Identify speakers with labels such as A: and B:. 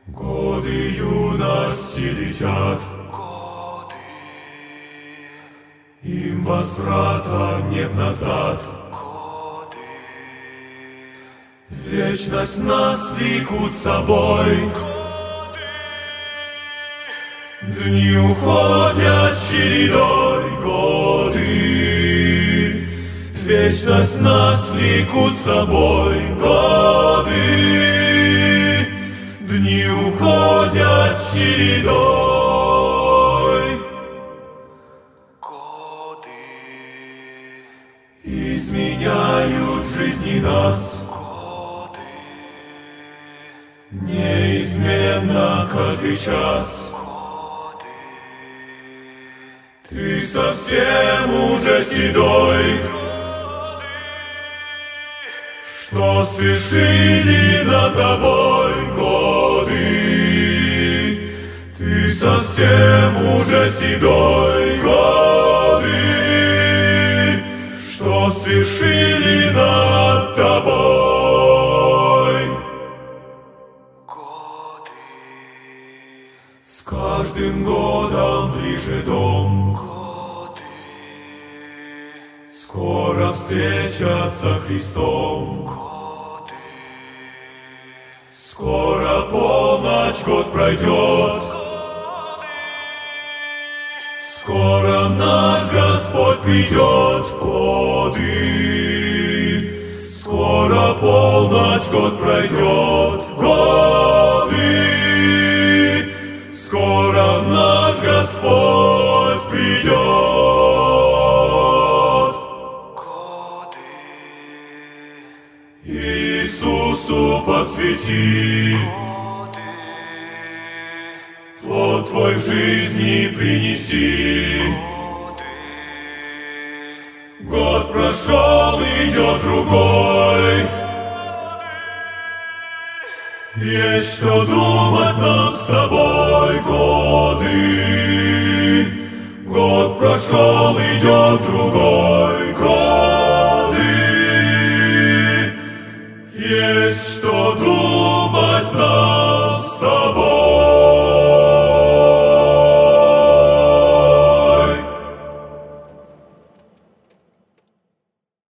A: Годы юности летят, им возврата нет назад. Вечность нас влекут с собой, дни уходят чередой, годы. Вечность нас влекут с собой, годы. Дни уходят чередой, годы. Изменяют в жизни нас, годы. Неизменно каждый час, годы. Ты совсем уже седой, годы. Что свершили над тобой годы? Ты совсем уже седой, годы. Что свершили над тобой годы? С каждым годом ближе дом, годы. Скоро встреча со Христом, годы. Скоро полночь, год пройдет, годы. Скоро наш Господь придет, годы. Скоро полночь, год пройдет, годы. Скоро наш Господь придет, годы. Иисусу посвяти, годы. Плод твой в жизни принеси, годы. Год прошел, идет другой, годы. Есть что думать нам с тобой, годы. Год прошел, идет другой, годы. Есть что думать нам.